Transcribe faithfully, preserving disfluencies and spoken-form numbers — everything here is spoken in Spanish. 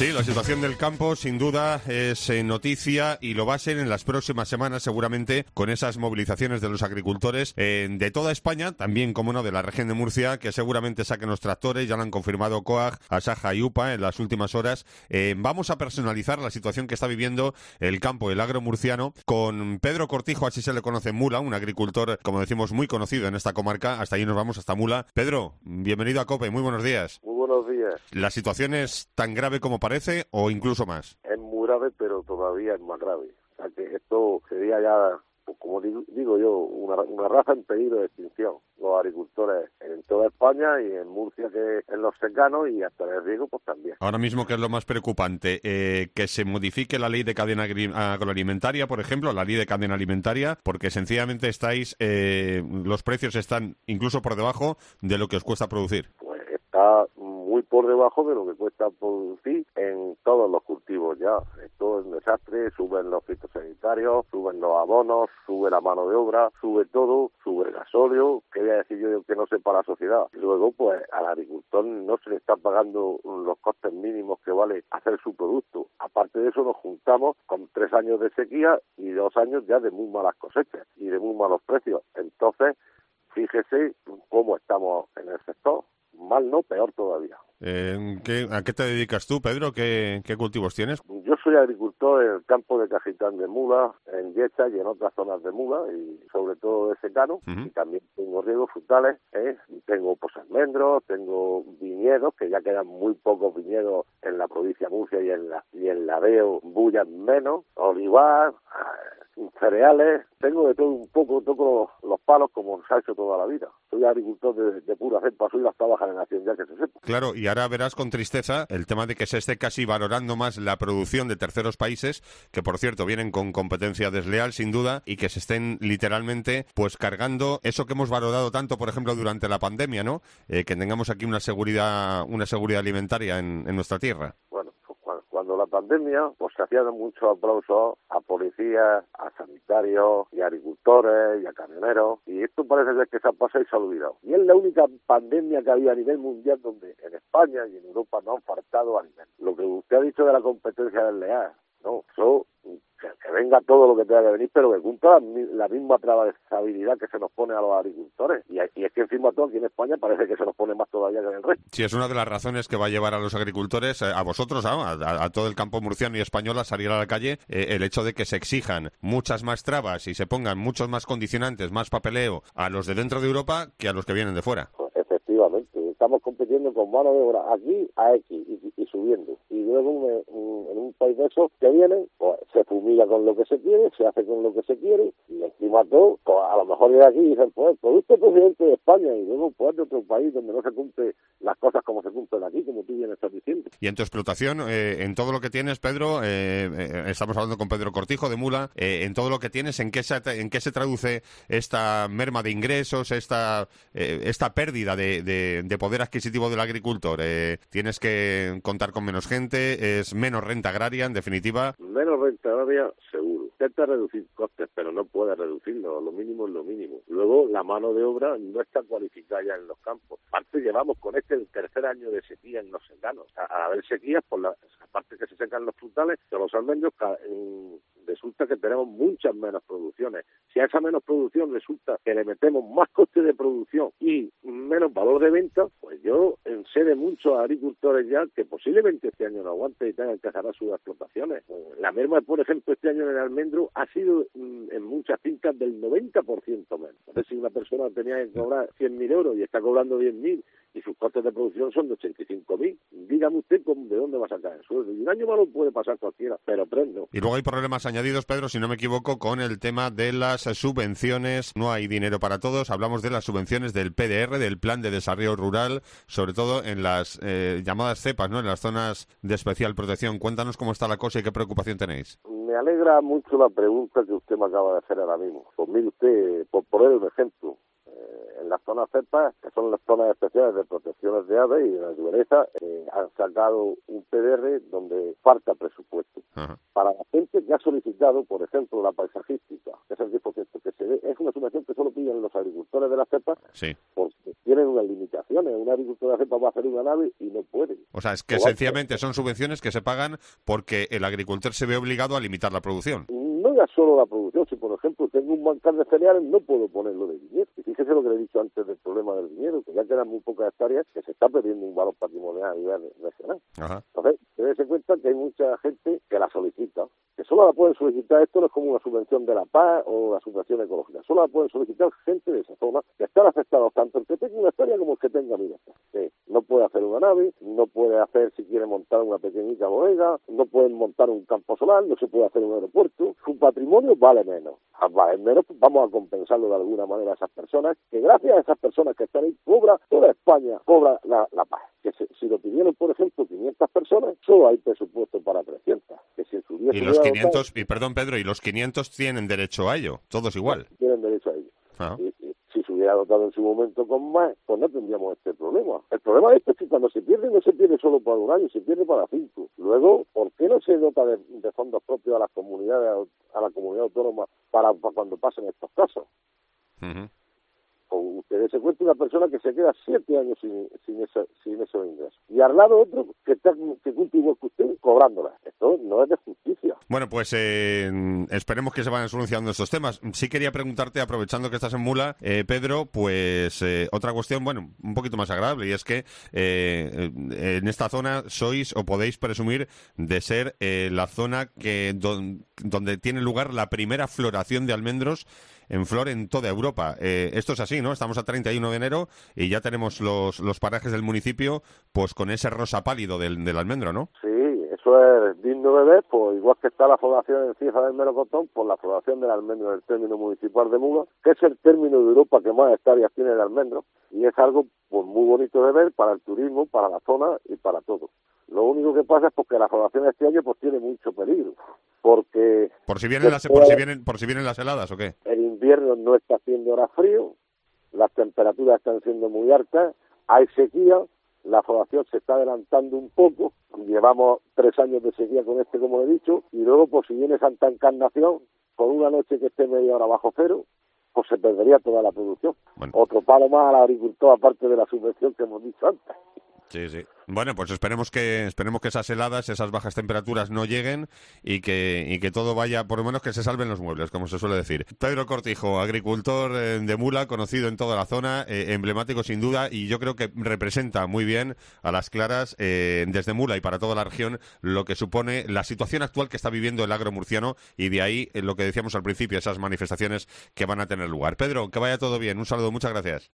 Sí, la situación del campo sin duda es eh, noticia y lo va a ser en las próximas semanas seguramente con esas movilizaciones de los agricultores eh, de toda España, también como no de la región de Murcia, que seguramente saquen los tractores, ya lo han confirmado COAG, Asaja y UPA en las últimas horas. Eh, vamos a personalizar la situación que está viviendo el campo, el agro murciano, con Pedro Cortijo, así se le conoce en Mula, un agricultor, como decimos, muy conocido en esta comarca. Hasta ahí nos vamos, hasta Mula. Pedro, bienvenido a COPE, muy buenos días. Muy buenos días. ¿La situación es tan grave como parece o incluso más? Es muy grave, pero todavía es más grave. O sea que esto sería ya, pues como digo, digo yo, una, una raza en peligro de extinción. Los agricultores en toda España y en Murcia, que en los secanos, y hasta en el riego, pues también. Ahora mismo, ¿qué es lo más preocupante? Eh, que se modifique la ley de cadena agroalimentaria, por ejemplo, la ley de cadena alimentaria, porque sencillamente estáis, eh, los precios están incluso por debajo de lo que os cuesta producir. Pues está muy por debajo de lo que cuesta producir en todos los cultivos ya. Esto es un desastre, suben los fitosanitarios, suben los abonos, sube la mano de obra, sube todo, sube el gasóleo, que voy a decir yo que no sepa la sociedad. Y luego, pues, al agricultor no se le está pagando los costes mínimos que vale hacer su producto. Aparte de eso, nos juntamos con tres años de sequía y dos años ya de muy malas cosechas y de muy malos precios. Entonces, fíjese cómo estamos en el sector. Mal no, peor todavía. Eh, ¿qué, ¿A qué te dedicas tú, Pedro? ¿Qué, qué cultivos tienes? Yo soy agricultor en el campo de Cajitán de Mula, en Yecha y en otras zonas de Mula, y sobre todo de secano. Uh-huh. Y también tengo riegos frutales, ¿eh? Tengo pues almendros, tengo viñedos, que ya quedan muy pocos viñedos en la provincia de Murcia y en la y en la Veo bullan menos, olivar, cereales, tengo de todo un poco, toco los, los palos como se ha hecho toda la vida. Soy agricultor de, de pura cepa, soy la octava generación, ya que se sepa. Claro, y ahora verás con tristeza el tema de que se esté casi valorando más la producción de terceros países, que por cierto vienen con competencia desleal sin duda, y que se estén literalmente pues cargando eso que hemos valorado tanto, por ejemplo, durante la pandemia, ¿no? Eh, que tengamos aquí una seguridad, una seguridad alimentaria en, en nuestra tierra. Bueno, pues cuando, cuando la pandemia, pues se hacían muchos aplausos a policías, a sanitarios y a agricultores y a camioneros, y esto parece ser que se ha pasado y se ha olvidado. Y es la única pandemia que había a nivel mundial donde en España y en Europa no han faltado alimentos. Lo que usted ha dicho de la competencia desleal, no, eso, que, que venga todo lo que tenga que venir, pero que cumpla la misma trazabilidad que se nos pone a los agricultores. Y, y es que encima todo aquí en España parece que se nos pone más todavía que en el resto. Sí, es una de las razones que va a llevar a los agricultores, a vosotros, a, a, a todo el campo murciano y español a salir a la calle, eh, el hecho de que se exijan muchas más trabas y se pongan muchos más condicionantes, más papeleo a los de dentro de Europa que a los que vienen de fuera. Pues efectivamente, estamos compitiendo con mano de obra aquí a X y, y subiendo. Y luego en, en un país de esos que vienen, pues se fumiga con lo que se quiere, se hace con lo que se quiere, y encima todo, pues a lo mejor de aquí dicen, pues, producto procedente de España, y luego pues de otro país donde no se cumple las cosas como se cumplen aquí, como tú bien estás diciendo. Y en tu explotación, eh, en todo lo que tienes, Pedro, eh, eh, estamos hablando con Pedro Cortijo de Mula, eh, en todo lo que tienes, ¿en qué se, en qué se traduce esta merma de ingresos, esta eh, esta pérdida de, de, de poder adquisitivo del agricultor? Eh, ¿Tienes que contar con menos gente? ¿Es menos renta agraria, en definitiva? Menos renta agraria, seguro. Intenta reducir costes, pero no puede reducirlo. Lo mínimo es lo mínimo. Luego, la mano de obra no está cualificada ya en los campos. Aparte, llevamos con este el tercer año de sequía en los secanos. A, a haber sequías, por la, aparte que se secan los frutales, de los almendros, en, resulta que tenemos muchas menos producciones. Si a esa menos producción resulta que le metemos más coste de producción y menos valor de venta, pues yo sé de muchos agricultores ya que posiblemente este año no aguanten y tengan que cerrar sus explotaciones. La merma, por ejemplo, este año en el almendro ha sido en muchas fincas del noventa por ciento menos. Entonces, si una persona tenía que cobrar cien mil euros y está cobrando diez mil y sus costes de producción son de ochenta y cinco mil, dígame usted cómo, de dónde va a sacar el sueldo. Y un año malo puede pasar cualquiera, pero tres no. Y luego hay problemas añadidos, Pedro, si no me equivoco, con el tema de las subvenciones. No hay dinero para todos. Hablamos de las subvenciones del P D R, del Plan de Desarrollo Rural, sobre todo en las eh, llamadas cepas, ¿no? En las zonas de especial protección. Cuéntanos cómo está la cosa y qué preocupación tenéis. Me alegra mucho la pregunta que usted me acaba de hacer ahora mismo. Pues mire usted, por poner un ejemplo, eh, en las zonas cepas, que son las zonas especiales de protecciones de aves y de naturaleza, eh, han sacado un P D R donde falta presupuesto. Ajá. Para la gente que ha solicitado, por ejemplo, la paisajística, que es el diez por ciento que se ve, es una subvención que solo piden los agricultores de las cepas, sí, porque tienen unas limitaciones. Un agricultor hace para hacer una nave y no puede. O sea, es que sencillamente son subvenciones que se pagan porque el agricultor se ve obligado a limitar la producción. No ya solo la producción, si por ejemplo tengo un bancal de cereales, no puedo ponerlo de viñedo. Y fíjese lo que le he dicho antes del problema del viñedo, que ya quedan muy pocas hectáreas, que se está perdiendo un valor patrimonial a nivel nacional. Ajá. Entonces, déjese cuenta que hay mucha gente que la solicita, que solo la pueden solicitar, esto no es como una subvención de la paz o la subvención ecológica, solo la pueden solicitar gente de esa zona, que están afectados tanto el que tenga una hectárea como el que tenga mil hectáreas. Que no puede hacer una nave, no puede hacer, si quiere montar una pequeñita bodega, no pueden montar un campo solar, no se puede hacer un aeropuerto. Su patrimonio vale menos. Al valer menos, pues vamos a compensarlo de alguna manera a esas personas, que gracias a esas personas que están ahí, cobra toda España, cobra la, la paz. Que se, si lo pidieron, por ejemplo, quinientas personas, solo hay presupuesto para trescientas. Que si en su día y se los hubiera quinientos, dotado, y perdón Pedro, y los quinientos tienen derecho a ello, todos igual. tienen derecho a ello. Ah. Y, y, si se hubiera dotado en su momento con más, pues no tendríamos este problema. El problema de esto es que cuando se pierde, no se pierde solo para un año, se pierde para cinco. Luego, ¿por qué no se dota de, de fondos propios a las comunidades, a la comunidad autónoma para, para cuando pasen estos casos? Uh-huh. O ustedes se cuenta una persona que se queda siete años sin, sin, esa, sin esos ingresos. Y al lado otro que está que cumple igual que usted, cobrándola. Esto no es de justicia. Bueno, pues eh, esperemos que se vayan solucionando estos temas. Sí quería preguntarte, aprovechando que estás en Mula, eh, Pedro, pues eh, otra cuestión, bueno, un poquito más agradable, y es que eh, en esta zona sois o podéis presumir de ser eh, la zona que don, donde tiene lugar la primera floración de almendros en flor en toda Europa. Eh, esto es así, ¿no? Estamos a treinta y uno de enero y ya tenemos los, los parajes del municipio pues con ese rosa pálido del, del almendro, ¿no? Sí, eso es digno de ver, pues igual que está la floración en Cieza del melocotón, pues la floración del almendro en el término municipal de Mula, que es el término de Europa que más hectáreas tiene de almendro, y es algo pues muy bonito de ver para el turismo, para la zona y para todo. Lo único que pasa es porque la floración de este año pues tiene mucho peligro, porque por si vienen las por si vienen por si vienen las heladas o qué. El invierno no está haciendo ahora frío, las temperaturas están siendo muy altas, hay sequía, la floración se está adelantando un poco, llevamos tres años de sequía con este, como he dicho, y luego pues si viene Santa Encarnación, por una noche que esté media hora bajo cero, pues se perdería toda la producción. Bueno. Otro palo más al agricultor, aparte de la subvención que hemos dicho antes. Sí, sí. Bueno, pues esperemos que esperemos que esas heladas, esas bajas temperaturas no lleguen y que y que todo vaya, por lo menos que se salven los muebles, como se suele decir. Pedro Cortijo, agricultor de Mula, conocido en toda la zona, eh, emblemático sin duda, y yo creo que representa muy bien a las claras eh, desde Mula y para toda la región lo que supone la situación actual que está viviendo el agro murciano, y de ahí eh, lo que decíamos al principio, esas manifestaciones que van a tener lugar. Pedro, que vaya todo bien. Un saludo, muchas gracias.